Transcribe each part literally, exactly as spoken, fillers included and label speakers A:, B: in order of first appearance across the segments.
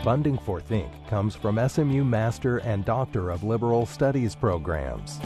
A: Funding for Think comes from S M U Master and Doctor of Liberal Studies programs.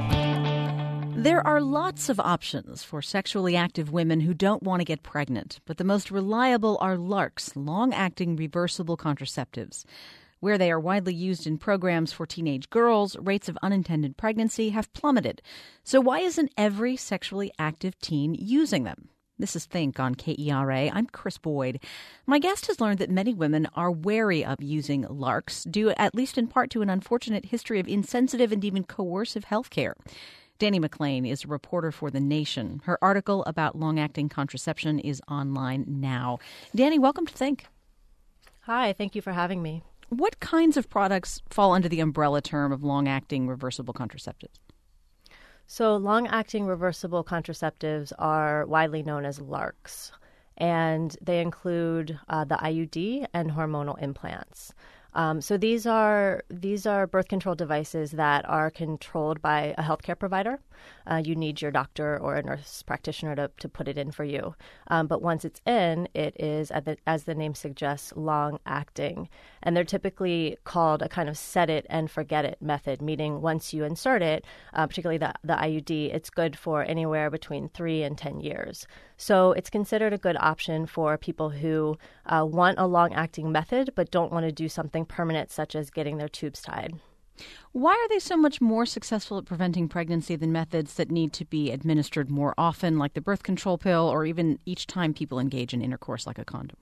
B: There are lots of options for sexually active women who don't want to get pregnant, but the most reliable are LARCs, long-acting reversible contraceptives. Where they are widely used in programs for teenage girls, rates of unintended pregnancy have plummeted. So why isn't every sexually active teen using them? This is Think on K E R A. I'm Chris Boyd. My guest has learned that many women are wary of using LARCs, due at least in part to an unfortunate history of insensitive and even coercive health care. Danny McLean is a reporter for The Nation. Her article about long-acting contraception is online now. Danny, welcome to Think.
C: Hi, thank you for having me.
B: What kinds of products fall under the umbrella term of long-acting reversible contraceptives?
C: So long-acting reversible contraceptives are widely known as LARCs, and they include uh, the I U D and hormonal implants. Um, so these are these are birth control devices that are controlled by a healthcare provider. Uh, you need your doctor or a nurse practitioner to, to put it in for you. Um, but once it's in, it is, as the, as the name suggests, long-acting. And they're typically called a kind of set it and forget it method, meaning once you insert it, uh, particularly the, the I U D, it's good for anywhere between three and ten years. So it's considered a good option for people who uh, want a long-acting method but don't want to do something permanent, such as getting their tubes tied.
B: Why are they so much more successful at preventing pregnancy than methods that need to be administered more often, like the birth control pill, or even each time people engage in intercourse, like a condom?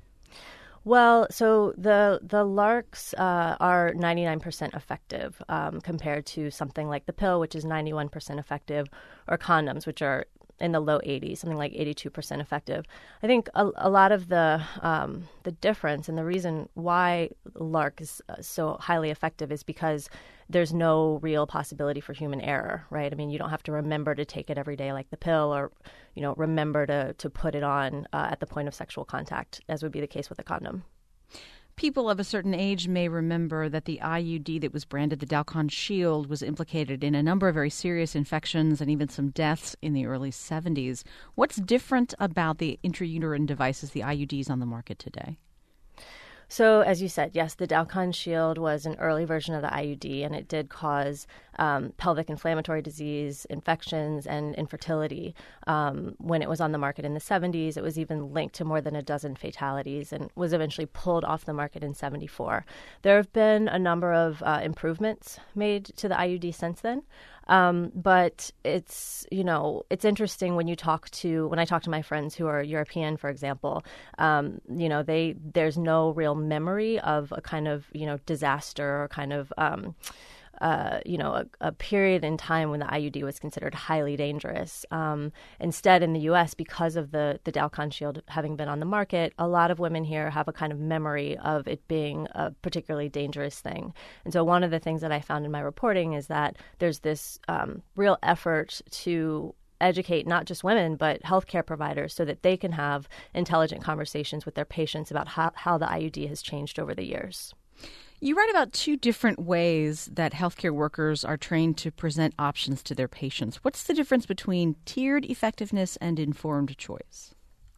C: Well, so the the LARCs uh, are ninety-nine percent effective um, compared to something like the pill, which is ninety-one percent effective, or condoms, which are in the low eighties, something like eighty-two percent effective. I think a, a lot of the um, the difference and the reason why LARC is uh, so highly effective is because there's no real possibility for human error, right? I mean, you don't have to remember to take it every day like the pill, or, you know, remember to, to put it on uh, at the point of sexual contact, as would be the case with a condom.
B: People of a certain age may remember that the I U D that was branded the Dalkon Shield was implicated in a number of very serious infections and even some deaths in the early seventies. What's different about the intrauterine devices, the I U Ds on the market today?
C: So, as you said, yes, the Dalkon Shield was an early version of the I U D, and it did cause um, pelvic inflammatory disease, infections, and infertility. Um, when it was on the market in the seventies, it was even linked to more than a dozen fatalities and was eventually pulled off the market in seventy-four. There have been a number of uh, improvements made to the I U D since then. Um, but it's, you know, it's interesting when you talk to, when I talk to my friends who are European, for example, um, you know, they, there's no real memory of a kind of, you know, disaster or kind of, um, uh, you know, a, a period in time when the I U D was considered highly dangerous. Um, instead, in the U S, because of the, the Dalkon Shield having been on the market, a lot of women here have a kind of memory of it being a particularly dangerous thing. And so one of the things that I found in my reporting is that there's this um, real effort to educate not just women, but healthcare providers so that they can have intelligent conversations with their patients about how, how the I U D has changed over the years.
B: You write about two different ways that healthcare workers are trained to present options to their patients. What's the difference between tiered effectiveness and informed choice?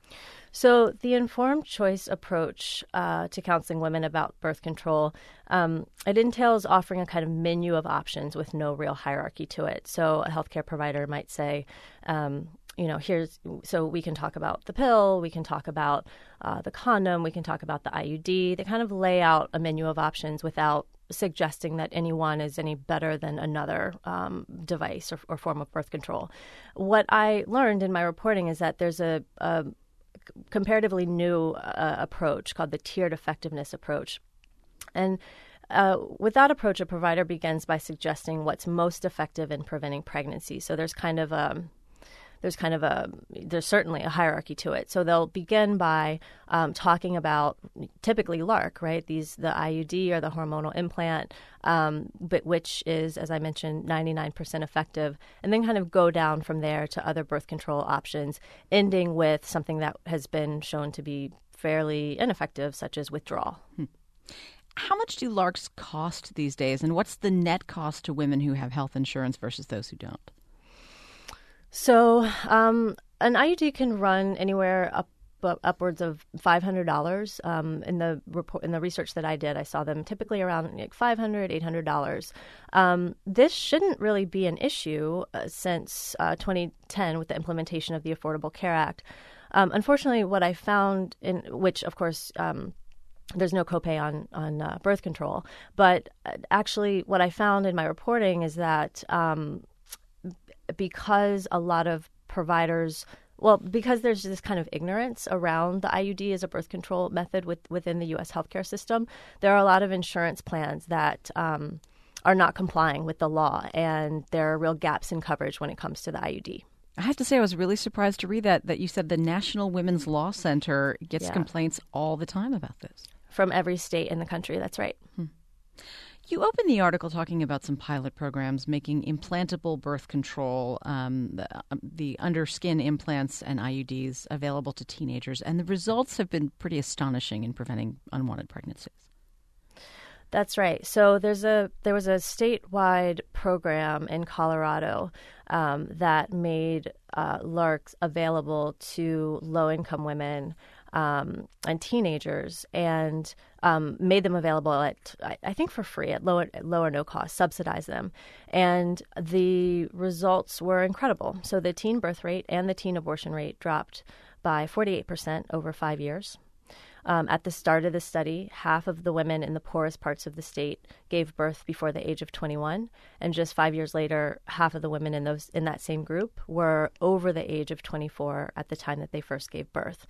C: So the informed choice approach uh, to counseling women about birth control, um, it entails offering a kind of menu of options with no real hierarchy to it. So a healthcare provider might say, um, you know, here's, so we can talk about the pill, we can talk about uh, the condom, we can talk about the I U D. They kind of lay out a menu of options without suggesting that any one is any better than another um, device or, or form of birth control. What I learned in my reporting is that there's a, a comparatively new uh, approach called the tiered effectiveness approach. And Uh, with that approach, a provider begins by suggesting what's most effective in preventing pregnancy. So there's kind of a there's kind of a there's certainly a hierarchy to it. So they'll begin by um, talking about typically LARC, right? These the I U D or the hormonal implant, um, but which is, as I mentioned, ninety-nine percent effective, and then kind of go down from there to other birth control options, ending with something that has been shown to be fairly ineffective, such as withdrawal.
B: Hmm. How much do LARCs cost these days, and what's the net cost to women who have health insurance versus those who don't?
C: So um, an I U D can run anywhere up bu- upwards of five hundred dollars. Um, in the report, in the research that I did, I saw them typically around like five hundred dollars, eight hundred dollars. Um, this shouldn't really be an issue uh, since uh, twenty ten with the implementation of the Affordable Care Act. Um, unfortunately, what I found, in which of course um, there's no copay on on uh, birth control, but actually what I found in my reporting is that um, because a lot of providers, well, because there's this kind of ignorance around the I U D as a birth control method with, within the U S healthcare system, there are a lot of insurance plans that um, are not complying with the law, and there are real gaps in coverage when it comes to the I U D.
B: I have to say I was really surprised to read that, that you said the National Women's Law Center gets
C: Yeah.
B: complaints all the time about this.
C: From every state in the country, that's right.
B: Hmm. You opened the article talking about some pilot programs making implantable birth control, um, the, um, the underskin implants and I U Ds available to teenagers, and the results have been pretty astonishing in preventing unwanted pregnancies.
C: That's right. So there's a there was a statewide program in Colorado um, that made uh, LARCs available to low-income women um, and teenagers, and um, made them available at, I, I think, for free, at low, at low or no cost, subsidized them. And the results were incredible. So the teen birth rate and the teen abortion rate dropped by forty-eight percent over five years. Um, at the start of the study, half of the women in the poorest parts of the state gave birth before the age of twenty-one, and just five years later, half of the women in those in that same group were over the age of twenty-four at the time that they first gave birth.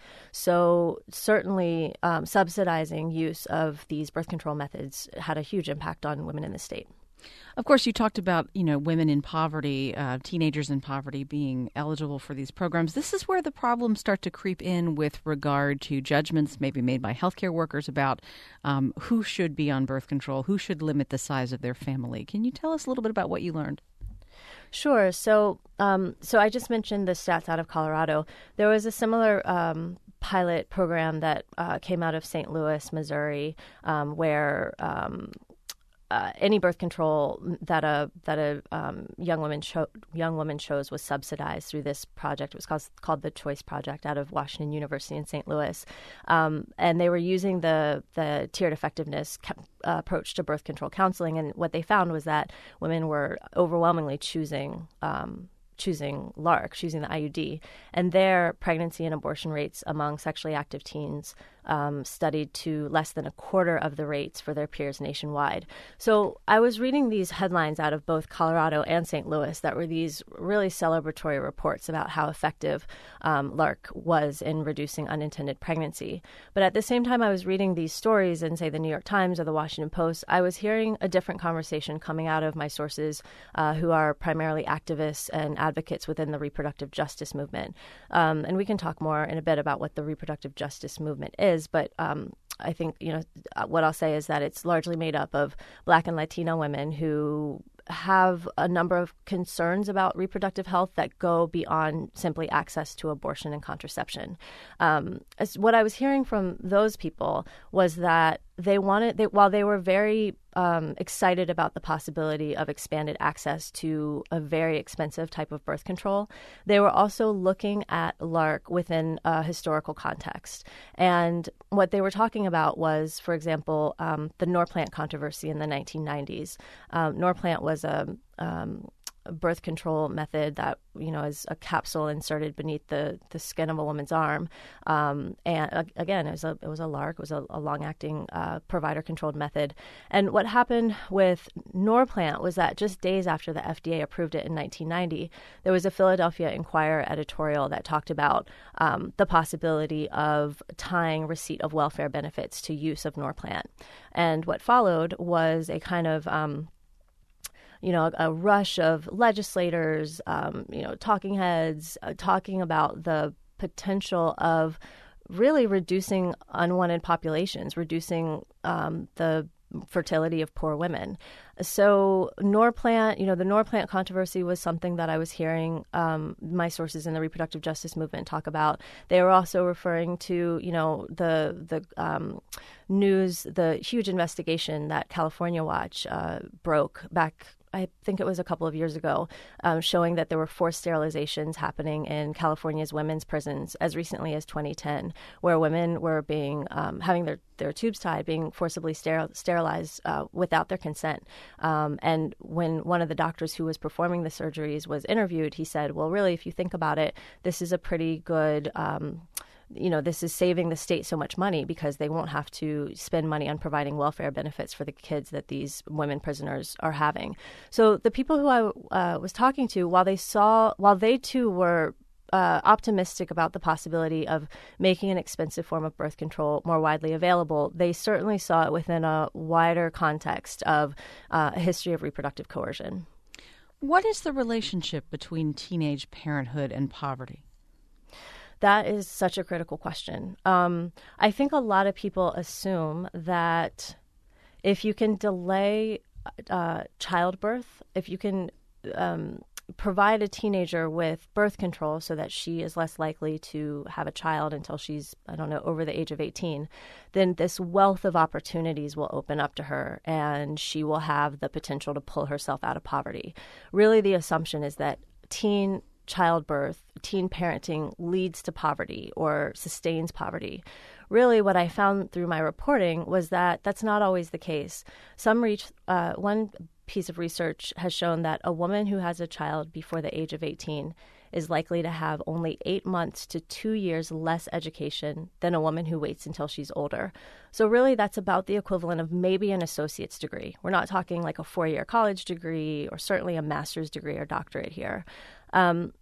C: So certainly, um, subsidizing use of these birth control methods had a huge impact on women in the state.
B: Of course, you talked about, you know, women in poverty, uh, teenagers in poverty being eligible for these programs. This is where the problems start to creep in with regard to judgments maybe made by healthcare workers about um, who should be on birth control, who should limit the size of their family. Can you tell us a little bit about what you learned?
C: Sure. So, um, so I just mentioned the stats out of Colorado. There was a similar um, pilot program that uh, came out of Saint Louis, Missouri, um, where um, Uh, any birth control that a that a um, young woman cho- young woman chose was subsidized through this project. It was called, called the Choice Project out of Washington University in Saint Louis, um, and they were using the the tiered effectiveness ca- uh, approach to birth control counseling. And what they found was that women were overwhelmingly choosing. Um, choosing LARC, choosing the I U D, and their pregnancy and abortion rates among sexually active teens um, studied to less than a quarter of the rates for their peers nationwide. So I was reading these headlines out of both Colorado and Saint Louis that were these really celebratory reports about how effective um, LARC was in reducing unintended pregnancy. But at the same time I was reading these stories in, say, the New York Times or the Washington Post, I was hearing a different conversation coming out of my sources uh, who are primarily activists and advocates within the reproductive justice movement. Um, and we can talk more in a bit about what the reproductive justice movement is, but um, I think, you know, what I'll say is that it's largely made up of Black and Latino women who have a number of concerns about reproductive health that go beyond simply access to abortion and contraception. Um, as what I was hearing from those people was that they wanted, they, while they were very um, excited about the possibility of expanded access to a very expensive type of birth control, they were also looking at LARC within a historical context. And what they were talking about was, for example, um, the Norplant controversy in the nineteen nineties. Um, Norplant was a um, a birth control method that, you know, is a capsule inserted beneath the, the skin of a woman's arm. Um, and uh, again, it was a it was a LARC, it was a, a long-acting uh, provider-controlled method. And what happened with Norplant was that just days after the F D A approved it in nineteen ninety, there was a Philadelphia Inquirer editorial that talked about um, the possibility of tying receipt of welfare benefits to use of Norplant. And what followed was a kind of um, you know, a, a rush of legislators, um, you know, talking heads, uh, talking about the potential of really reducing unwanted populations, reducing um, the fertility of poor women. So Norplant, you know, the Norplant controversy was something that I was hearing um, my sources in the reproductive justice movement talk about. They were also referring to, you know, the the um, news, the huge investigation that California Watch uh, broke back I think it was a couple of years ago, um, showing that there were forced sterilizations happening in California's women's prisons as recently as twenty ten, where women were being um, having their, their tubes tied, being forcibly steril- sterilized uh, without their consent. Um, and when one of the doctors who was performing the surgeries was interviewed, he said, well, really, if you think about it, this is a pretty good um, you know, this is saving the state so much money because they won't have to spend money on providing welfare benefits for the kids that these women prisoners are having. So the people who I uh, was talking to, while they saw, while they too were uh, optimistic about the possibility of making an expensive form of birth control more widely available, they certainly saw it within a wider context of uh, a history of reproductive coercion.
B: What is the relationship between teenage parenthood and poverty?
C: That is such a critical question. Um, I think a lot of people assume that if you can delay uh, childbirth, if you can um, provide a teenager with birth control so that she is less likely to have a child until she's, I don't know, over the age of eighteen, then this wealth of opportunities will open up to her and she will have the potential to pull herself out of poverty. Really, the assumption is that teen childbirth, teen parenting leads to poverty or sustains poverty. Really, what I found through my reporting was that that's not always the case. Some reach, uh, one piece of research has shown that a woman who has a child before the age of eighteen is likely to have only eight months to two years less education than a woman who waits until she's older. So really, that's about the equivalent of maybe an associate's degree. We're not talking like a four-year college degree or certainly a master's degree or doctorate here. Um,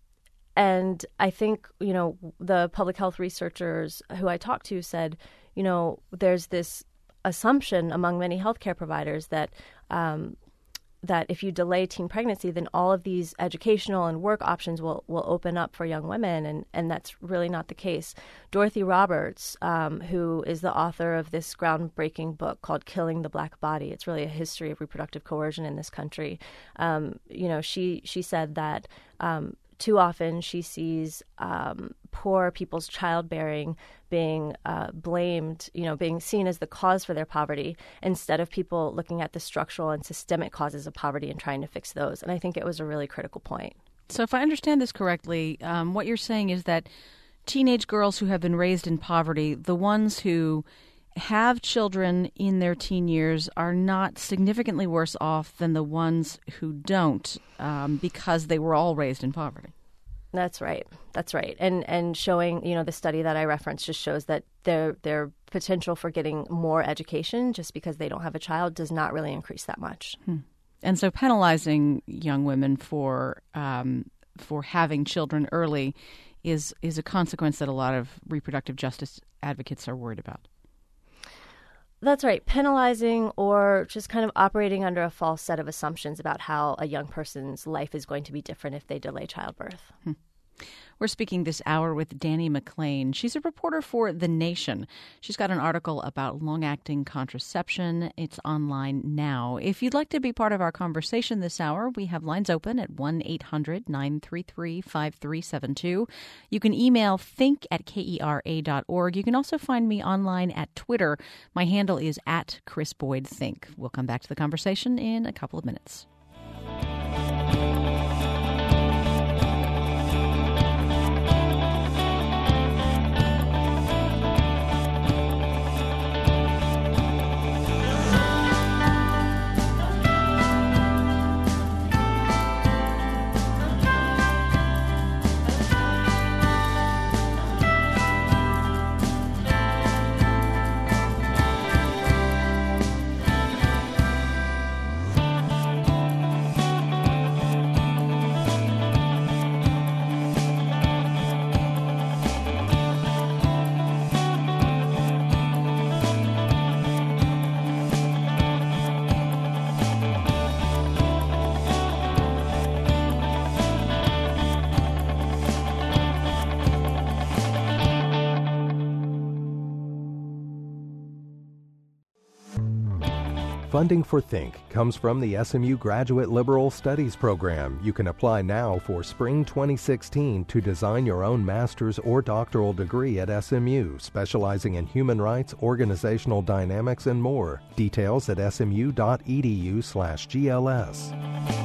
C: and I think, you know, the public health researchers who I talked to said, you know, there's this assumption among many healthcare providers that um, that if you delay teen pregnancy, then all of these educational and work options will, will open up for young women, and, and that's really not the case. Dorothy Roberts, um, who is the author of this groundbreaking book called Killing the Black Body, it's really a history of reproductive coercion in this country, um, you know, she, she said that um, too often she sees um, poor people's childbearing being uh, blamed, you know, being seen as the cause for their poverty instead of people looking at the structural and systemic causes of poverty and trying to fix those. And I think it was a really critical point.
B: So if I understand this correctly, um, what you're saying is that teenage girls who have been raised in poverty, the ones who have children in their teen years, are not significantly worse off than the ones who don't um, because they were all raised in poverty.
C: That's right. That's right. And and showing, you know, the study that I referenced just shows that their their potential for getting more education just because they don't have a child does not really increase that much.
B: Hmm. And so penalizing young women for um, for having children early is is a consequence that a lot of reproductive justice advocates are worried about.
C: That's right. Penalizing or just kind of operating under a false set of assumptions about how a young person's life is going to be different if they delay childbirth.
B: Hmm. We're speaking this hour with Dani McClain. She's a reporter for The Nation. She's got an article about long-acting contraception. It's online now. If you'd like to be part of our conversation this hour, we have lines open at one eight hundred nine three three five three seven two. You can email think at kera dot org. You can also find me online at Twitter. My handle is at Chris Boyd Think. We'll come back to the conversation in a couple of minutes.
A: Funding for Think comes from the S M U Graduate Liberal Studies Program. You can apply now for spring twenty sixteen to design your own master's or doctoral degree at S M U, specializing in human rights, organizational dynamics, and more. Details at smu.edu slash GLS.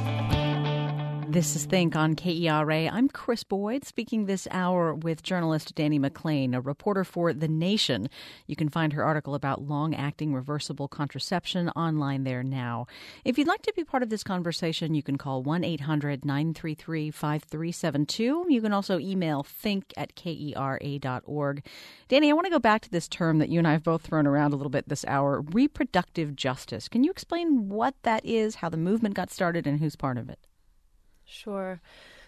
B: This is Think on K E R A. I'm Chris Boyd, speaking this hour with journalist Danny McLean, a reporter for The Nation. You can find her article about long-acting reversible contraception online there now. If you'd like to be part of this conversation, you can call one eight hundred nine three three five three seven two. You can also email think at K E R A dot org. Danny, I want to go back to this term that you and I have both thrown around a little bit this hour, reproductive justice. Can you explain what that is, how the movement got started, and who's part of it?
C: Sure.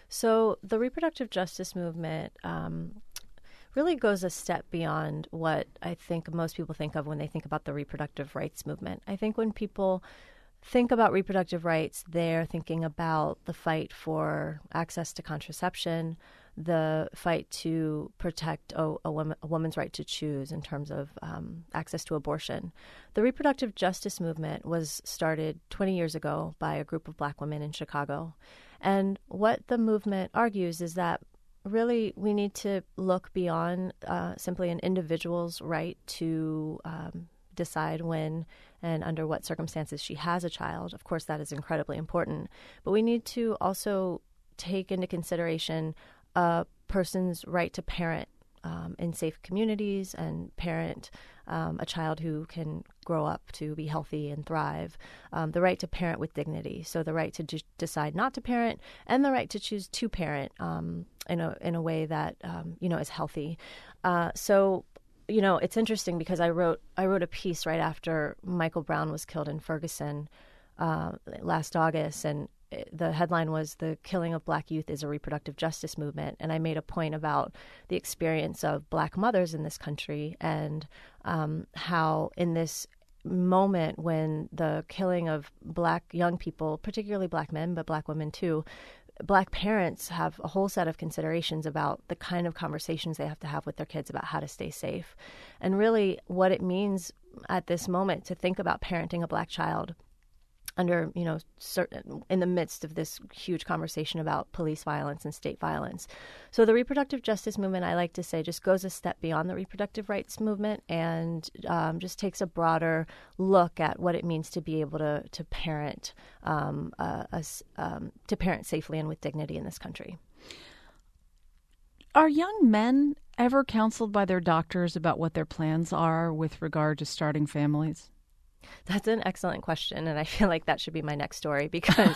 C: So the reproductive justice movement um, really goes a step beyond what I think most people think of when they think about the reproductive rights movement. I think when people think about reproductive rights, they're thinking about the fight for access to contraception, the fight to protect a, a, woman, a woman's right to choose in terms of um, access to abortion. The reproductive justice movement was started twenty years ago by a group of Black women in Chicago. And what the movement argues is that really we need to look beyond uh, simply an individual's right to um, decide when and under what circumstances she has a child. Of course, that is incredibly important. But we need to also take into consideration a person's right to parent um, in safe communities and parent um, a child who can grow up to be healthy and thrive, um, the right to parent with dignity. So the right to d- decide not to parent and the right to choose to parent um, in a in a way that um, you know is healthy. Uh, so you know it's interesting because I wrote I wrote a piece right after Michael Brown was killed in Ferguson uh, last August, and the headline was "The Killing of Black Youth is a Reproductive Justice Movement." And I made a point about the experience of Black mothers in this country and um, how in this moment when the killing of Black young people, particularly Black men, but Black women too, Black parents have a whole set of considerations about the kind of conversations they have to have with their kids about how to stay safe. And really what it means at this moment to think about parenting a Black child under, you know, certain, in the midst of this huge conversation about police violence and state violence. So the reproductive justice movement, I like to say, just goes a step beyond the reproductive rights movement and um, just takes a broader look at what it means to be able to to parent um, uh, us, um, to parent safely and with dignity in this country.
B: Are young men ever counseled by their doctors about what their plans are with regard to starting families?
C: That's an excellent question, and I feel like that should be my next story because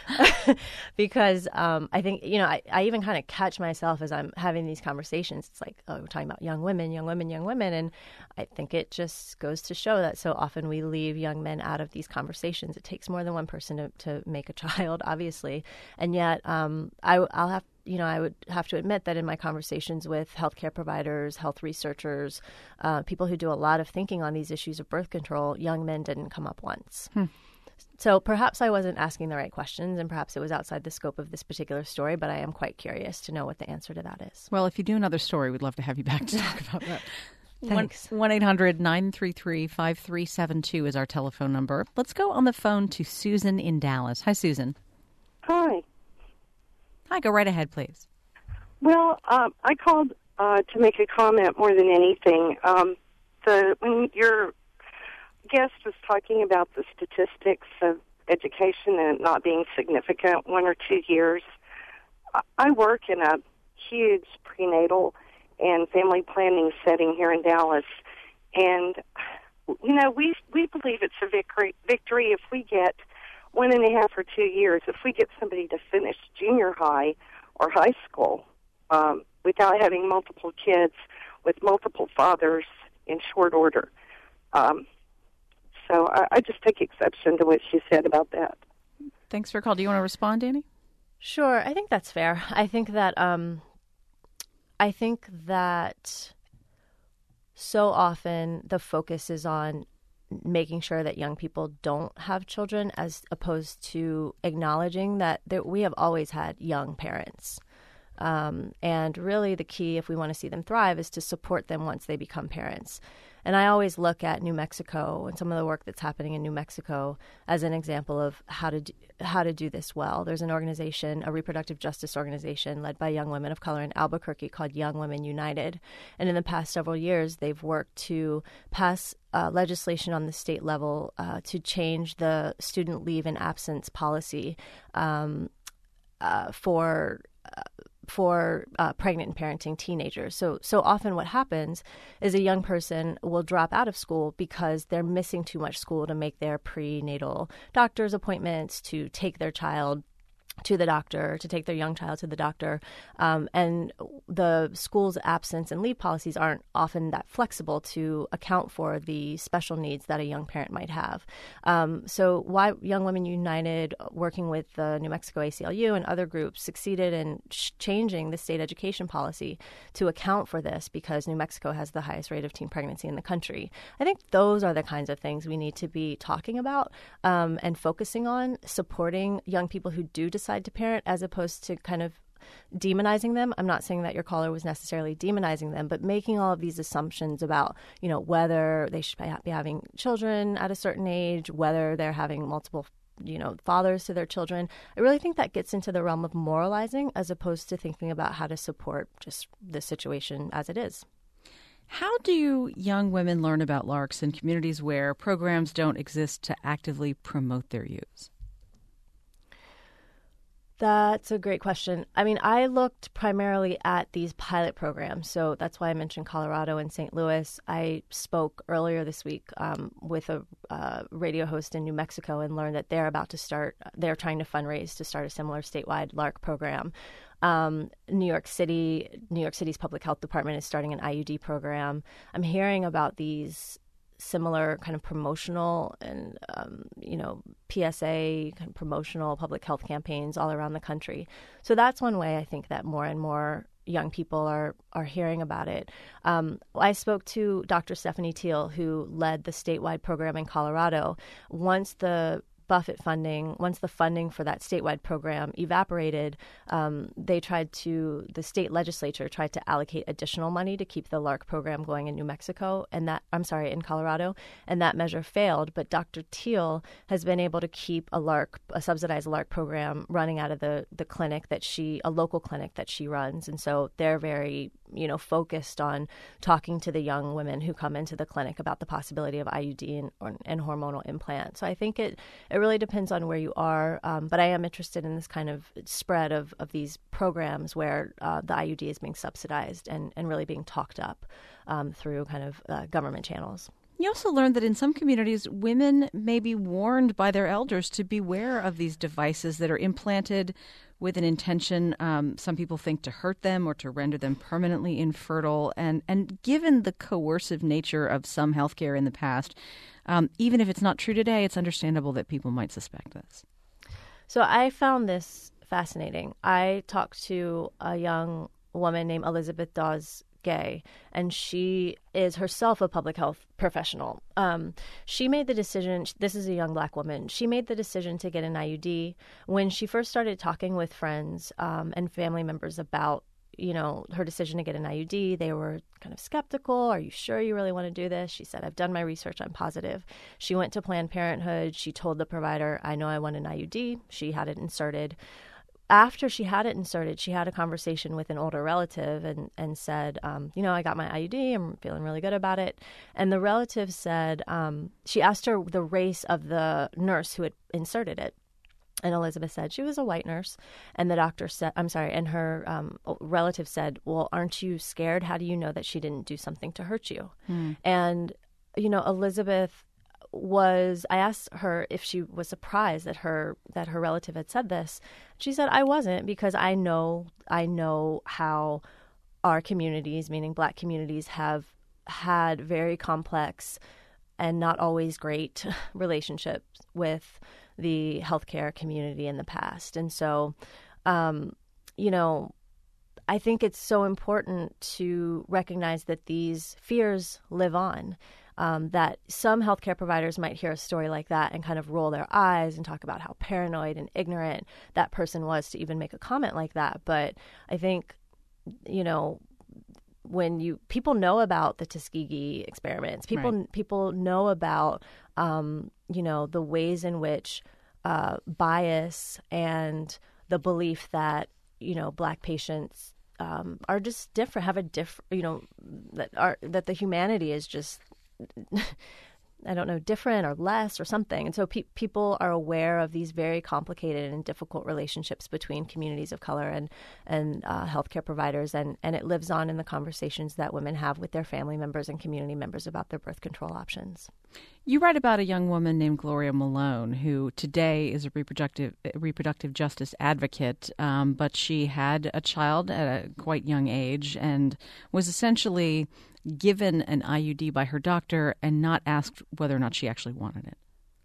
C: because um, I think, you know, I, I even kind of catch myself as I'm having these conversations. It's like, oh, we're talking about young women, young women, young women, and I think it just goes to show that so often we leave young men out of these conversations. It takes more than one person to, to make a child, obviously, and yet um, I, I'll have You know, I would have to admit that in my conversations with healthcare providers, health researchers, uh, people who do a lot of thinking on these issues of birth control, young men didn't come up once. Hmm. So perhaps I wasn't asking the right questions, and perhaps it was outside the scope of this particular story, but I am quite curious to know what the answer to that is.
B: Well, if you do another story, we'd love to have you back to talk about that.
C: Thanks.
B: one eight hundred nine three three five three seven two is our telephone number. Let's go on the phone to Susan in Dallas. Hi, Susan.
D: Hi.
B: Hi, go right ahead, please.
D: Well, uh, I called uh, to make a comment more than anything. Um, the when your guest was talking about the statistics of education and it not being significant, one or two years, I work in a huge prenatal and family planning setting here in Dallas, and you know we we believe it's a victory victory if we get one and a half or two years, if we get somebody to finish junior high or high school um, without having multiple kids with multiple fathers in short order. Um, so I, I just take exception to what she said about that.
B: Thanks for your call. Do you want to respond, Danny?
C: Sure. I think that's fair. I think that um, I think that so often the focus is on making sure that young people don't have children as opposed to acknowledging that there, we have always had young parents. Um, and really the key, if we want to see them thrive, is to support them once they become parents. And I always look at New Mexico and some of the work that's happening in New Mexico as an example of how to do, how to do this well. There's an organization, a reproductive justice organization led by young women of color in Albuquerque called Young Women United. And in the past several years, they've worked to pass uh, legislation on the state level uh, to change the student leave and absence policy um, uh, for uh, for uh, pregnant and parenting teenagers. So so often what happens is a young person will drop out of school because they're missing too much school to make their prenatal doctor's appointments, to take their child to the doctor, to take their young child to the doctor. Um, and the school's absence and leave policies aren't often that flexible to account for the special needs that a young parent might have. Um, so why Young Women United, working with the New Mexico A C L U and other groups, succeeded in sh- changing the state education policy to account for this, because New Mexico has the highest rate of teen pregnancy in the country. I think those are the kinds of things we need to be talking about um, and focusing on, supporting young people who do decide to parent, as opposed to kind of demonizing them. I'm not saying that your caller was necessarily demonizing them, but making all of these assumptions about, you know, whether they should be having children at a certain age, whether they're having multiple, you know, fathers to their children. I really think that gets into the realm of moralizing, as opposed to thinking about how to support just the situation as it is.
B: How do young women learn about LARCs in communities where programs don't exist to actively promote their use?
C: That's a great question. I mean, I looked primarily at these pilot programs. So that's why I mentioned Colorado and Saint Louis. I spoke earlier this week um, with a uh, radio host in New Mexico and learned that they're about to start, they're trying to fundraise to start a similar statewide LARC program. Um, New York City, New York City's public health department is starting an I U D program. I'm hearing about these similar kind of promotional and, um, you know, P S A kind of promotional public health campaigns all around the country. So that's one way I think that more and more young people are, are hearing about it. Um, I spoke to Doctor Stephanie Teal, who led the statewide program in Colorado. Once the Buffett funding, once the funding for that statewide program evaporated, um, they tried to, the state legislature tried to allocate additional money to keep the LARC program going in New Mexico, and that, I'm sorry, in Colorado, and that measure failed. But Doctor Teal has been able to keep a LARC, a subsidized LARC program running out of the, the clinic that she, a local clinic that she runs. And so they're very, you know, focused on talking to the young women who come into the clinic about the possibility of I U D and, or, and hormonal implants. So I think it, it really depends on where you are, um, but I am interested in this kind of spread of, of these programs where uh, the I U D is being subsidized and, and really being talked up um, through kind of uh, government channels.
B: You also learned that in some communities, women may be warned by their elders to beware of these devices that are implanted with an intention, um, some people think, to hurt them or to render them permanently infertile. And, and given the coercive nature of some healthcare in the past, um, even if it's not true today, it's understandable that people might suspect this.
C: So I found this fascinating. I talked to a young woman named Elizabeth Dawes Gay, and she is herself a public health professional. Um, she made the decision, this is a young Black woman, she made the decision to get an I U D when she first started talking with friends um, and family members about, you know, her decision to get an I U D. They were kind of skeptical. Are you sure you really want to do this? She said, I've done my research. I'm positive. She went to Planned Parenthood. She told the provider, I know I want an I U D. She had it inserted. After she had it inserted, she had a conversation with an older relative and, and said, um, you know, I got my I U D. I'm feeling really good about it. And the relative said, um, she asked her the race of the nurse who had inserted it. And Elizabeth said she was a white nurse. And the doctor said, I'm sorry, and her um, relative said, well, aren't you scared? How do you know that she didn't do something to hurt you? Hmm. And, you know, Elizabeth was, I asked her if she was surprised that her that her relative had said this. She said, I wasn't, because I know I know how our communities, meaning Black communities, have had very complex and not always great relationships with the healthcare community in the past. And so, um, you know, I think it's so important to recognize that these fears live on. Um, that some healthcare providers might hear a story like that and kind of roll their eyes and talk about how paranoid and ignorant that person was to even make a comment like that. But I think, you know, when you people know about the Tuskegee experiments, people
B: Right.
C: people know about um, you know the ways in which uh, bias and the belief that you know Black patients um, are just different, have a different, you know, that are that the humanity is just. I don't know, different or less or something. And so pe- people are aware of these very complicated and difficult relationships between communities of color and and uh, healthcare providers, and, and it lives on in the conversations that women have with their family members and community members about their birth control options.
B: You write about a young woman named Gloria Malone, who today is a reproductive reproductive justice advocate, um, but she had a child at a quite young age and was essentially given an I U D by her doctor and not asked whether or not she actually wanted it.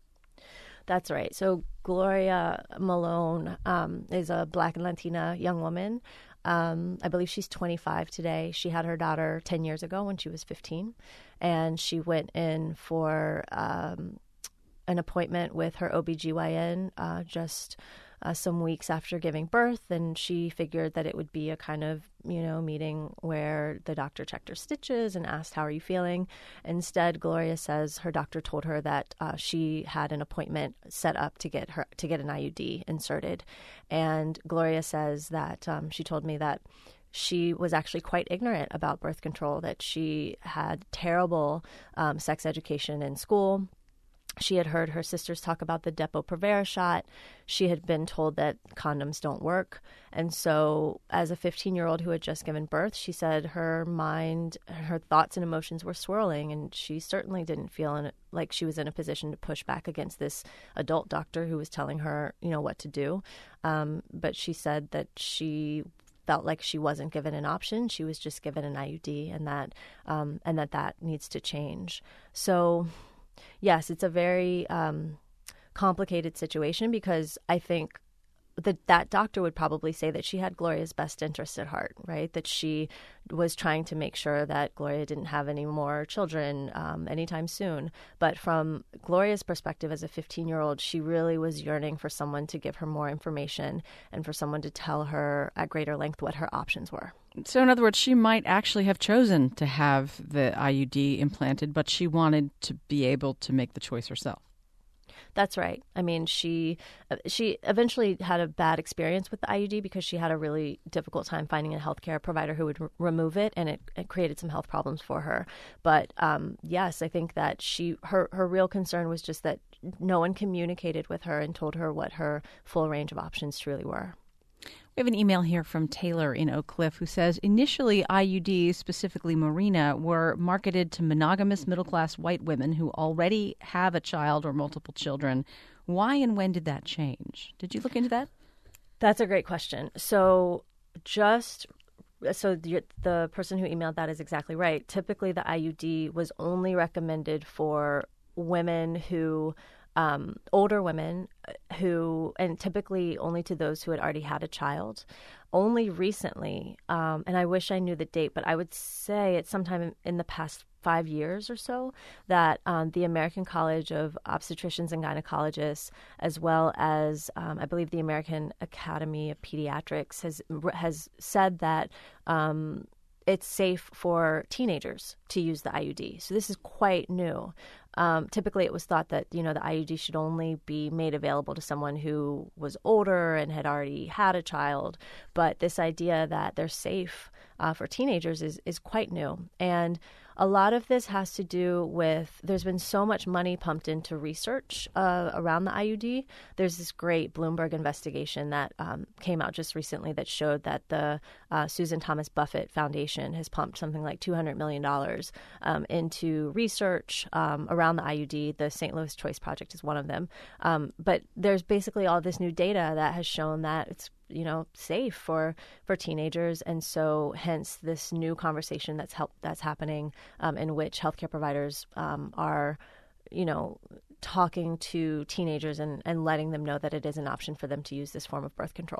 C: That's right. So Gloria Malone um, is a Black and Latina young woman. Um, I believe she's twenty-five today. She had her daughter ten years ago when she was fifteen, and she went in for um, an appointment with her O B G Y N uh, just uh, some weeks after giving birth, and she figured that it would be a kind of, you know, meeting where the doctor checked her stitches and asked, how are you feeling? Instead, Gloria says her doctor told her that uh, she had an appointment set up to get her to get an I U D inserted. And Gloria says that um, she told me that she was actually quite ignorant about birth control, that she had terrible um, sex education in school. She had heard her sisters talk about the Depo-Provera shot. She had been told that condoms don't work. And so as a fifteen-year-old who had just given birth, she said her mind, her thoughts and emotions were swirling, and she certainly didn't feel in, like she was in a position to push back against this adult doctor who was telling her, you know, what to do. Um, but she said that she felt like she wasn't given an option. She was just given an I U D, and that um, and that that needs to change. So yes, it's a very um, complicated situation, because I think that that doctor would probably say that she had Gloria's best interest at heart, right? That she was trying to make sure that Gloria didn't have any more children um, anytime soon. But from Gloria's perspective as a fifteen-year-old, she really was yearning for someone to give her more information and for someone to tell her at greater length what her options were.
B: So in other words, she might actually have chosen to have the I U D implanted, but she wanted to be able to make the choice herself.
C: That's right. I mean, she she eventually had a bad experience with the I U D because she had a really difficult time finding a healthcare provider who would r- remove it, and it, it created some health problems for her. But um, yes, I think that she her, her real concern was just that no one communicated with her and told her what her full range of options truly were.
B: We have an email here from Taylor in Oak Cliff who says, initially I U Ds, specifically Mirena, were marketed to monogamous middle-class white women who already have a child or multiple children. Why and when did that change? Did you look into that?
C: That's a great question. So just so the, the person who emailed that is exactly right. Typically, the I U D was only recommended for women who Um, older women who, and typically only to those who had already had a child. Only recently, um, and I wish I knew the date, but I would say it's sometime in the past five years or so that um, the American College of Obstetricians and Gynecologists, as well as um, I believe the American Academy of Pediatrics, has has said that um, it's safe for teenagers to use the I U D. So this is quite new. Um, typically, it was thought that, you know, the I U D should only be made available to someone who was older and had already had a child. But this idea that they're safe uh, for teenagers is, is quite new. And a lot of this has to do with, there's been so much money pumped into research uh, around the I U D. There's this great Bloomberg investigation that um, came out just recently that showed that the uh, Susan Thomas Buffett Foundation has pumped something like two hundred million dollars um, into research um, around the I U D. The Saint Louis Choice Project is one of them. Um, but there's basically all this new data that has shown that it's, you know, safe for, for teenagers. And so hence this new conversation that's help, that's happening um, in which healthcare providers um, are, you know, talking to teenagers and, and letting them know that it is an option for them to use this form of birth control.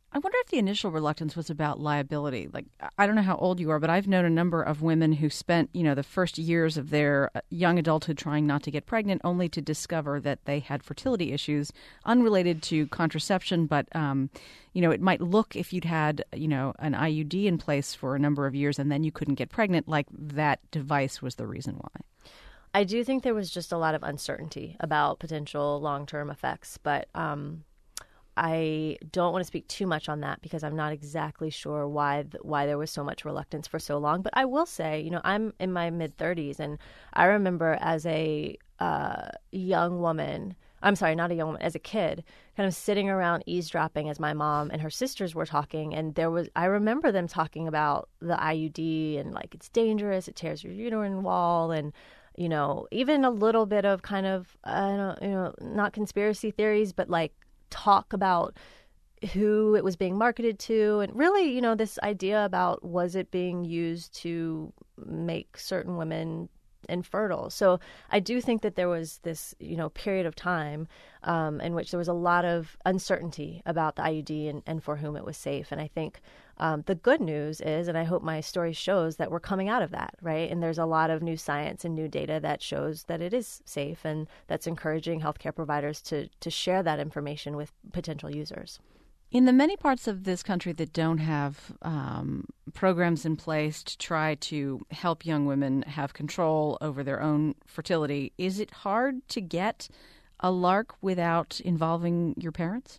B: I wonder if the initial reluctance was about liability. Like, I don't know how old you are, but I've known a number of women who spent, you know, the first years of their young adulthood trying not to get pregnant, only to discover that they had fertility issues unrelated to contraception. But, um, you know, it might look, if you'd had, you know, an I U D in place for a number of years and then you couldn't get pregnant, like that device was the reason why.
C: I do think there was just a lot of uncertainty about potential long-term effects, but um I don't want to speak too much on that because I'm not exactly sure why th- why there was so much reluctance for so long. But I will say, you know, I'm in my mid-thirties, and I remember as a uh, young woman, I'm sorry, not a young woman, as a kid, kind of sitting around eavesdropping as my mom and her sisters were talking. And there was, I remember them talking about the I U D and like it's dangerous, it tears your uterine wall, and you know, even a little bit of kind of, I don't, you know, not conspiracy theories, but like talk about who it was being marketed to, and really, you know, this idea about was it being used to make certain women infertile. So I do think that there was this, you know, period of time um, in which there was a lot of uncertainty about the I U D and, and for whom it was safe. And I think um, the good news is, and I hope my story shows, that we're coming out of that, right? And there's a lot of new science and new data that shows that it is safe, and that's encouraging healthcare providers to to share that information with potential users.
B: In the many parts of this country that don't have um, programs in place to try to help young women have control over their own fertility, is it hard to get a LARC without involving your parents?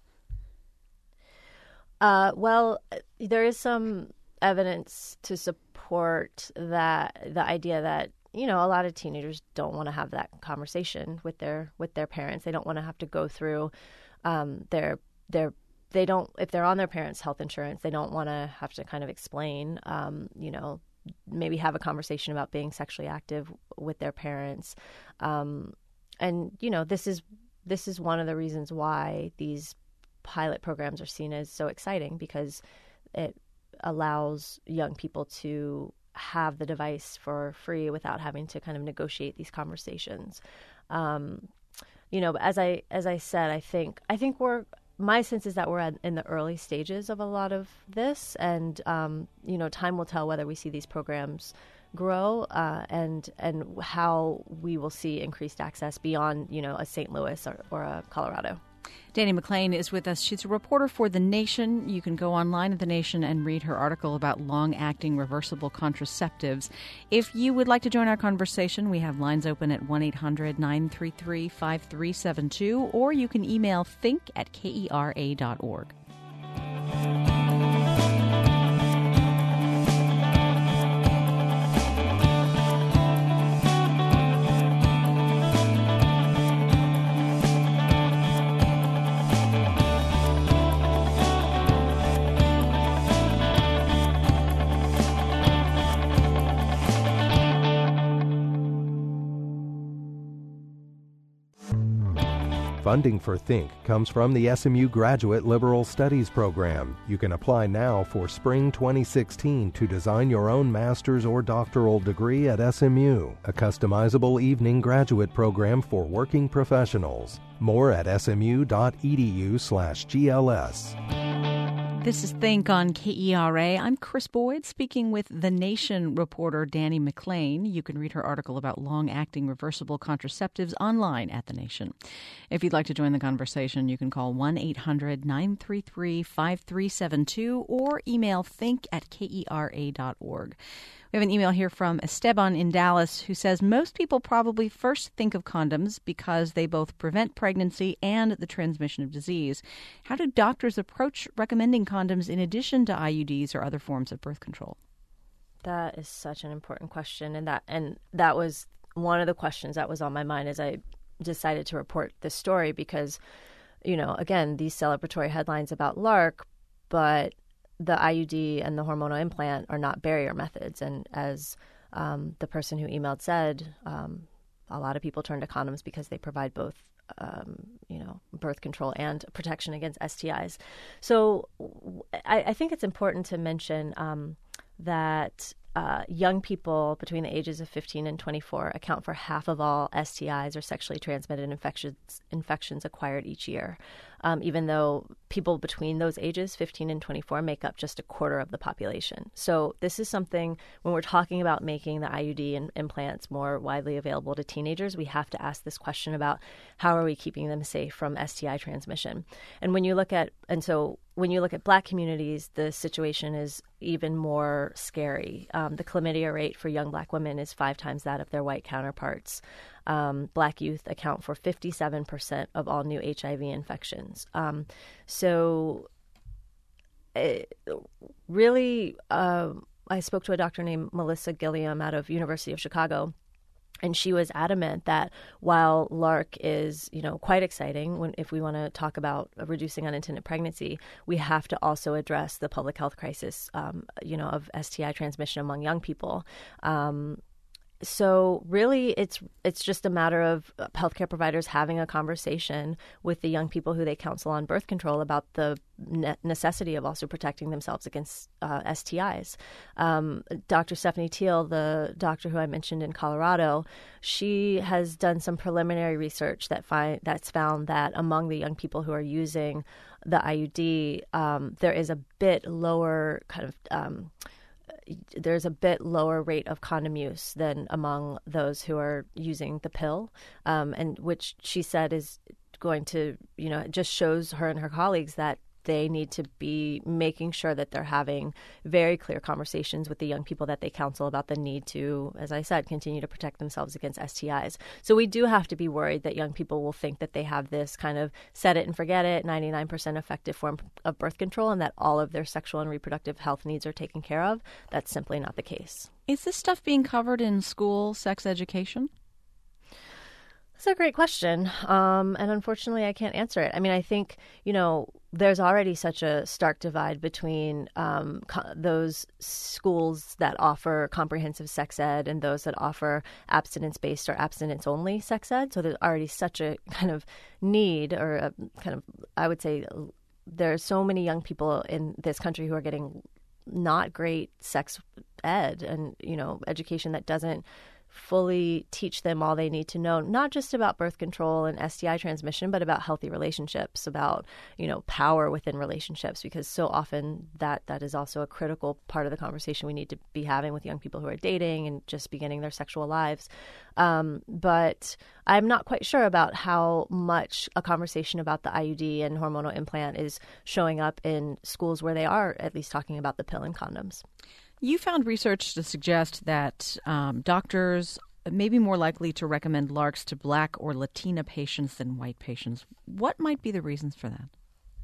C: Uh, well, there is some evidence to support that the idea that, you know, a lot of teenagers don't want to have that conversation with their with their parents. They don't want to have to go through um, their their They don't, if they're on their parents' health insurance, they don't want to have to kind of explain, um, you know, maybe have a conversation about being sexually active with their parents. Um, and, you know, this is this is one of the reasons why these pilot programs are seen as so exciting, because it allows young people to have the device for free without having to kind of negotiate these conversations. Um, you know, as I as I said, I think I think we're My sense is that we're at, in the early stages of a lot of this, and um, you know, time will tell whether we see these programs grow uh, and and how we will see increased access beyond, you know, a Saint Louis or, or a Colorado.
B: Dani McClain is with us. She's a reporter for The Nation. You can go online at The Nation and read her article about long-acting reversible contraceptives. If you would like to join our conversation, we have lines open at one eight hundred nine three three five three seven two, or you can email think at kera dot org.
A: Funding for Think comes from the S M U Graduate Liberal Studies Program. You can apply now for spring twenty sixteen to design your own master's or doctoral degree at S M U, a customizable evening graduate program for working professionals. More at smu.edu slash GLS.
B: This is Think on K E R A. I'm Chris Boyd, speaking with The Nation reporter Dani McClain. You can read her article about long-acting reversible contraceptives online at The Nation. If you'd like to join the conversation, you can call one eight hundred nine three three five three seven two or email think at kera dot org. We have an email here from Esteban in Dallas who says most people probably first think of condoms because they both prevent pregnancy and the transmission of disease. How do doctors approach recommending condoms in addition to I U Ds or other forms of birth control?
C: That is such an important question, and that and that was one of the questions that was on my mind as I decided to report this story, because, you know, again, these celebratory headlines about LARC, but the I U D and the hormonal implant are not barrier methods. And as um, the person who emailed said, um, a lot of people turn to condoms because they provide both, um, you know, birth control and protection against S T Is. So I, I think it's important to mention um, that uh, young people between the ages of fifteen and twenty-four account for half of all S T Is or sexually transmitted infections infections acquired each year. um, even though people between those ages, fifteen and twenty-four, make up just a quarter of the population. So this is something, when we're talking about making the I U D and implants more widely available to teenagers, we have to ask this question about how are we keeping them safe from S T I transmission. And when you look at, and so when you look at Black communities, the situation is even more scary. Um, the chlamydia rate for young Black women is five times that of their white counterparts. Um, Black youth account for fifty-seven percent of all new H I V infections. Um, so it really, uh, I spoke to a doctor named Melissa Gilliam out of University of Chicago. And she was adamant that while LARC is, you know, quite exciting, when if we want to talk about reducing unintended pregnancy, we have to also address the public health crisis, um, you know, of S T I transmission among young people. Um, So really, it's it's just a matter of healthcare providers having a conversation with the young people who they counsel on birth control about the ne- necessity of also protecting themselves against uh, S T Is. Um, Doctor Stephanie Teal, the doctor who I mentioned in Colorado, she has done some preliminary research that find that's found that among the young people who are using the I U D, um, there is a bit lower kind of um, there's a bit lower rate of condom use than among those who are using the pill, um, and which she said is going to, you know, it just shows her and her colleagues that they need to be making sure that they're having very clear conversations with the young people that they counsel about the need to, as I said, continue to protect themselves against S T Is. So we do have to be worried that young people will think that they have this kind of set it and forget it, ninety-nine percent effective form of birth control, and that all of their sexual and reproductive health needs are taken care of. That's simply not the case.
B: Is this stuff being covered in school sex education?
C: That's a great question. Um, and unfortunately, I can't answer it. I mean, I think, you know, there's already such a stark divide between um, co- those schools that offer comprehensive sex ed and those that offer abstinence-based or abstinence-only sex ed. So there's already such a kind of need or a kind of, I would say, there are so many young people in this country who are getting not great sex ed and, you know, education that doesn't fully teach them all they need to know, not just about birth control and S T I transmission, but about healthy relationships, about, you know, power within relationships, because so often that that is also a critical part of the conversation we need to be having with young people who are dating and just beginning their sexual lives. Um, but I'm not quite sure about how much a conversation about the I U D and hormonal implant is showing up in schools where they are at least talking about the pill and condoms.
B: You found research to suggest that um, doctors may be more likely to recommend LARCs to Black or Latina patients than white patients. What might be the reasons for that?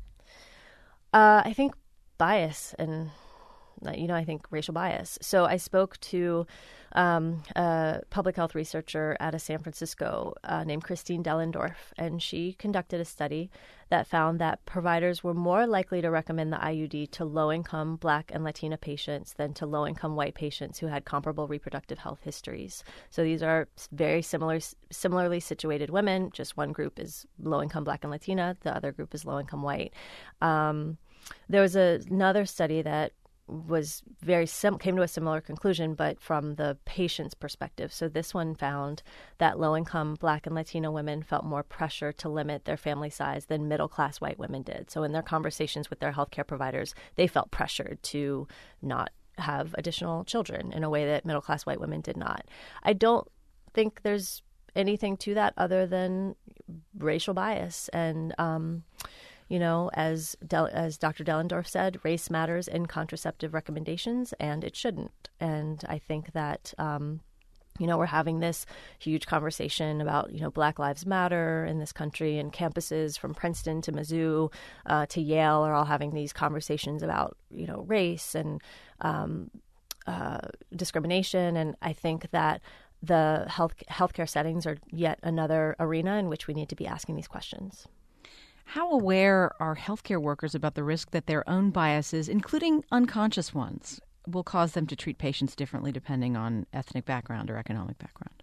C: Uh, I think bias and, you know, I think racial bias. So I spoke to um, a public health researcher out of San Francisco uh, named Christine Dellendorf, and she conducted a study that found that providers were more likely to recommend the I U D to low-income Black and Latina patients than to low-income white patients who had comparable reproductive health histories. So these are very similar, similarly situated women. Just one group is low-income Black and Latina. The other group is low-income white. Um, there was a, another study that was very sim- came to a similar conclusion, but from the patient's perspective. So this one found that low-income Black and Latino women felt more pressure to limit their family size than middle-class white women did. So in their conversations with their healthcare providers, they felt pressured to not have additional children in a way that middle-class white women did not. I don't think there's anything to that other than racial bias. And, um, You know, as Del- as Doctor Dellendorf said, race matters in contraceptive recommendations, and it shouldn't. And I think that, um, you know, we're having this huge conversation about, you know, Black Lives Matter in this country, and campuses from Princeton to Mizzou uh, to Yale are all having these conversations about, you know, race and um, uh, discrimination. And I think that the health healthcare settings are yet another arena in which we need to be asking these questions.
B: How aware are healthcare workers about the risk that their own biases, including unconscious ones, will cause them to treat patients differently depending on ethnic background or economic background?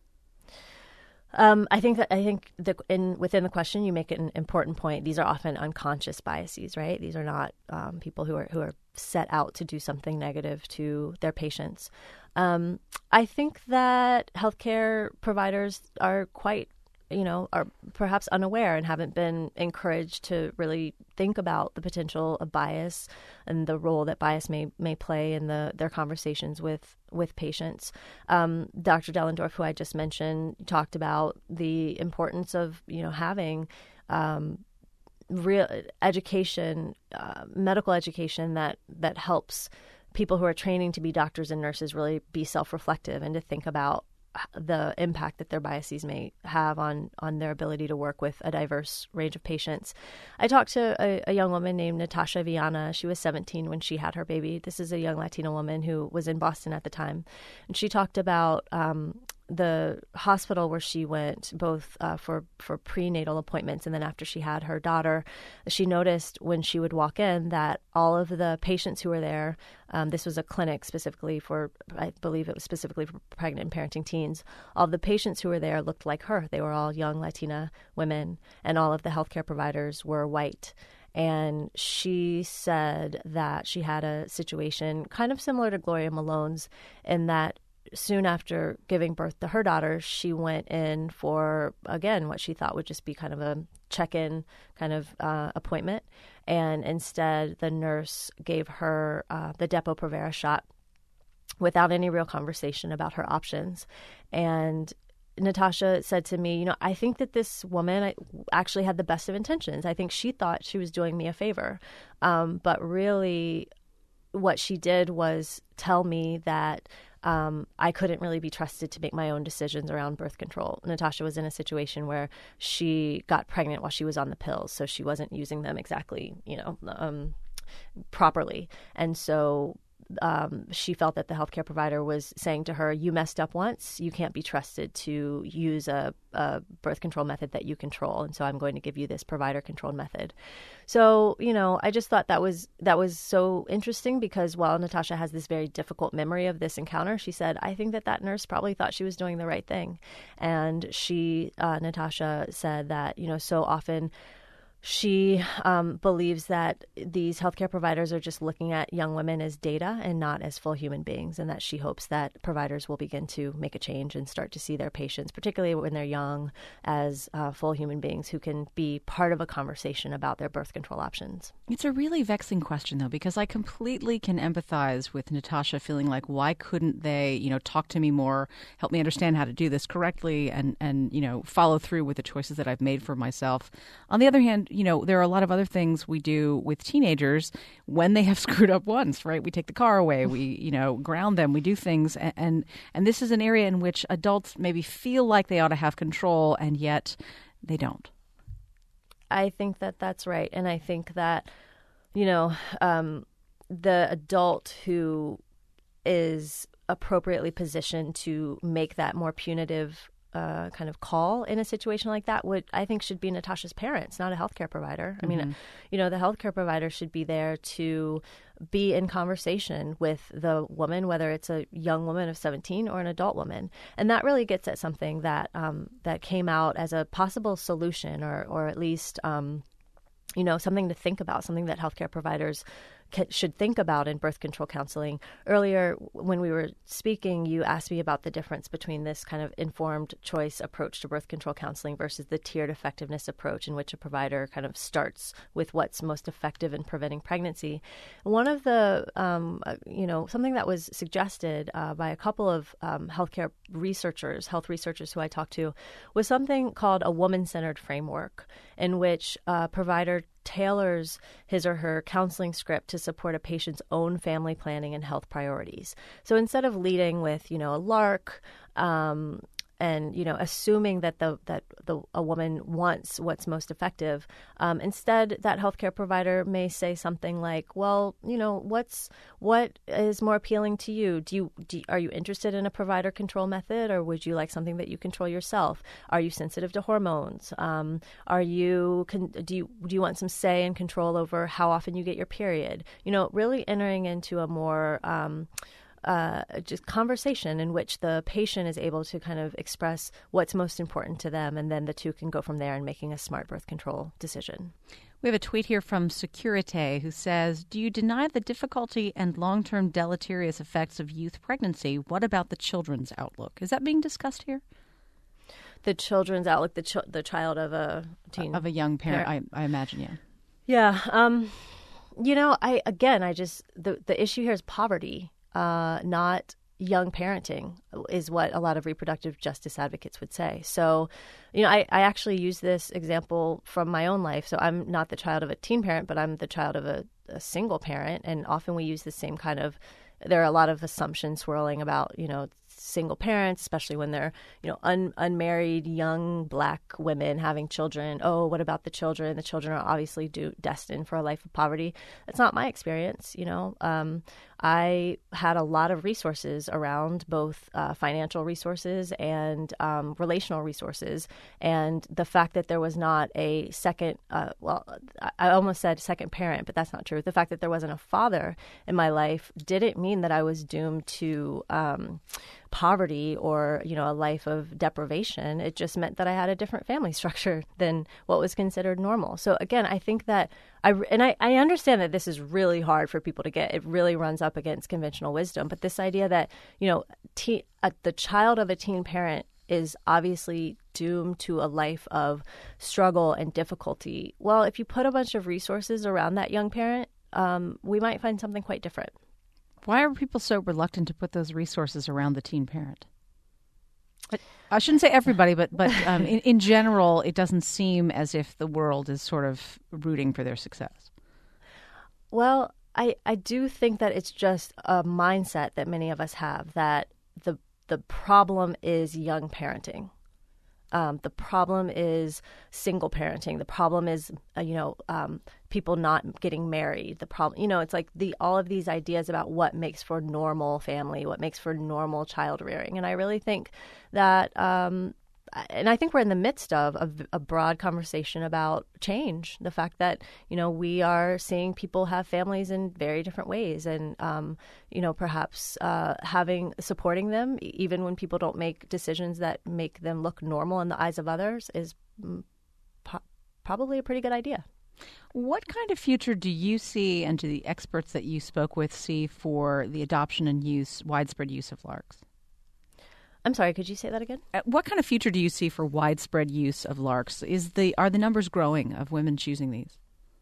C: Um, I think that I think the, in within the question you make an important point. These are often unconscious biases, right? These are not um, people who are who are set out to do something negative to their patients. Um, I think that healthcare providers are quite you know, are perhaps unaware and haven't been encouraged to really think about the potential of bias and the role that bias may may play in the their conversations with with patients. Um, Doctor Dellendorf, who I just mentioned, talked about the importance of, you know, having um, real education, uh, medical education that that helps people who are training to be doctors and nurses really be self-reflective and to think about the impact that their biases may have on, on their ability to work with a diverse range of patients. I talked to a, a young woman named Natasha Viana. She was seventeen when she had her baby. This is a young Latina woman who was in Boston at the time. And she talked about um, the hospital where she went, both uh, for, for prenatal appointments and then after she had her daughter. She noticed when she would walk in that all of the patients who were there, um, this was a clinic specifically for, I believe it was specifically for pregnant and parenting teens, all of the patients who were there looked like her. They were all young Latina women, and all of the healthcare providers were white. And she said that she had a situation kind of similar to Gloria Malone's in that soon after giving birth to her daughter, she went in for, again, what she thought would just be kind of a check-in kind of uh, appointment. And instead, the nurse gave her uh, the Depo-Provera shot without any real conversation about her options. And Natasha said to me, you know, I think that this woman actually had the best of intentions. I think she thought she was doing me a favor. Um, but really, what she did was tell me that Um, I couldn't really be trusted to make my own decisions around birth control. Natasha was in a situation where she got pregnant while she was on the pills, so she wasn't using them exactly, you know, um, properly. And so um, she felt that the healthcare provider was saying to her, you messed up once, you can't be trusted to use a, a birth control method that you control. And so I'm going to give you this provider controlled method. So, you know, I just thought that was that was so interesting because while Natasha has this very difficult memory of this encounter, she said, I think that that nurse probably thought she was doing the right thing. And she, uh, Natasha said that, you know, so often she um, believes that these healthcare providers are just looking at young women as data and not as full human beings, and that she hopes that providers will begin to make a change and start to see their patients, particularly when they're young, as uh, full human beings who can be part of a conversation about their birth control options.
B: It's a really vexing question, though, because I completely can empathize with Natasha feeling like, why couldn't they, you know, talk to me more, help me understand how to do this correctly, and, and you know, follow through with the choices that I've made for myself. On the other hand, you know, there are a lot of other things we do with teenagers when they have screwed up once, right? We take the car away, we, you know, ground them, we do things. And, and, and this is an area in which adults maybe feel like they ought to have control, and yet they don't.
C: I think that that's right. And I think that, you know, um, the adult who is appropriately positioned to make that more punitive Uh, kind of call in a situation like that would, I think, should be Natasha's parents, not a healthcare provider. Mm-hmm. I mean, you know, the healthcare provider should be there to be in conversation with the woman, whether it's a young woman of seventeen or an adult woman. And that really gets at something that um, that came out as a possible solution, or, or at least, um, you know, something to think about, something that healthcare providers should think about in birth control counseling. Earlier, when we were speaking, you asked me about the difference between this kind of informed choice approach to birth control counseling versus the tiered effectiveness approach, in which a provider kind of starts with what's most effective in preventing pregnancy. One of the, um, you know, something that was suggested uh, by a couple of um, healthcare researchers, health researchers who I talked to, was something called a woman-centered framework, in which a provider tailors his or her counseling script to support a patient's own family planning and health priorities. So instead of leading with, you know, a lark, um, and, you know, assuming that the that the a woman wants what's most effective, um, instead that healthcare provider may say something like, well, you know, what's what is more appealing to you? Do you do, are you interested in a provider control method, or would you like something that you control yourself? Are you sensitive to hormones? Um, are you can, do you do you want some say and control over how often you get your period? You know, really entering into a more um, Uh, just conversation in which the patient is able to kind of express what's most important to them, and then the two can go from there in making a smart birth control decision.
B: We have a tweet here from Securite who says, do you deny the difficulty and long-term deleterious effects of youth pregnancy? What about the children's outlook? Is that being discussed here?
C: the children's outlook, the ch- the child of a teen
B: of a young parent,
C: parent.
B: I, I imagine, yeah.
C: Yeah. Um, you know, I again, I just the the issue here is poverty, uh, not young parenting, is what a lot of reproductive justice advocates would say. So, you know, I, I actually use this example from my own life. So I'm not the child of a teen parent, but I'm the child of a, a single parent. And often we use the same kind of, there are a lot of assumptions swirling about, you know, single parents, especially when they're, you know, un, unmarried young Black women having children. Oh, what about the children? The children are obviously do, destined for a life of poverty. That's not my experience, you know. Um, I had a lot of resources around, both uh, financial resources and um, relational resources. And the fact that there was not a second, uh, well, I almost said second parent, but that's not true. The fact that there wasn't a father in my life didn't mean that I was doomed to um, poverty or, you know, a life of deprivation. It just meant that I had a different family structure than what was considered normal. So again, I think that I, and I, I understand that this is really hard for people to get. It really runs up against conventional wisdom. But this idea that, you know, teen, uh, the child of a teen parent is obviously doomed to a life of struggle and difficulty. Well, if you put a bunch of resources around that young parent, um, we might find something quite different.
B: Why are people so reluctant to put those resources around the teen parent? I shouldn't say everybody, but but um, in, in general, it doesn't seem as if the world is sort of rooting for their success.
C: Well, I, I do think that it's just a mindset that many of us have, that the the problem is young parenting. Um, the problem is single parenting. The problem is, uh, you know, um, people not getting married. The problem, you know, it's like the all of these ideas about what makes for normal family, what makes for normal child rearing. And I really think that, um, and I think we're in the midst of a, a broad conversation about change. The fact that, you know, we are seeing people have families in very different ways, and, um, you know, perhaps uh, having supporting them, even when people don't make decisions that make them look normal in the eyes of others, is po- probably a pretty good idea.
B: What kind of future do you see, and do the experts that you spoke with see, for the adoption and use, widespread use of LARCs?
C: I'm sorry, could you say that again?
B: Uh, what kind of future do you see for widespread use of LARCs? Is the are the numbers growing of women choosing these?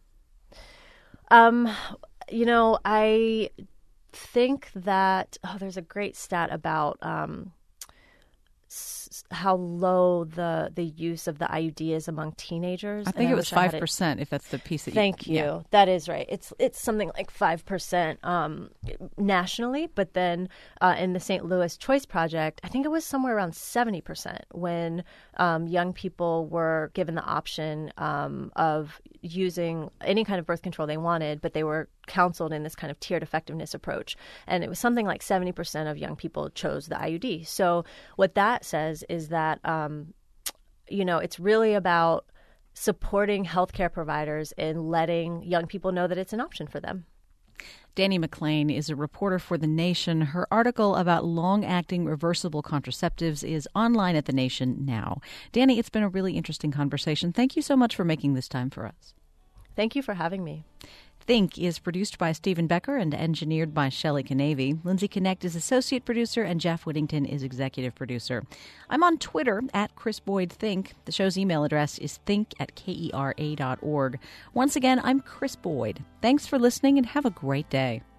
C: Um, you know, I think that oh, there's a great stat about um, s- how low the the use of the I U D is among teenagers.
B: I think
C: and
B: it
C: I
B: was
C: wish I had
B: five percent. If that's the piece that you,
C: Thank you.
B: Yeah.
C: That is right. It's it's something like five percent um, nationally, but then uh, in the Saint Louis Choice Project, I think it was somewhere around seventy percent when um, young people were given the option um, of using any kind of birth control they wanted, but they were counseled in this kind of tiered effectiveness approach. And it was something like seventy percent of young people chose the I U D. So what that says is that, um, you know, it's really about supporting healthcare providers in letting young people know that it's an option for them.
B: Dani McClain is a reporter for The Nation. Her article about long-acting reversible contraceptives is online at The Nation now. Dani, it's been a really interesting conversation. Thank you so much for making this time for us.
C: Thank you for having me.
B: Think is produced by Stephen Becker and engineered by Shelley Canavy. Lindsay Connect is associate producer, and Jeff Whittington is executive producer. I'm on Twitter at Chris Boyd Think. The show's email address is think at kera dot org. Once again, I'm Chris Boyd. Thanks for listening, and have a great day.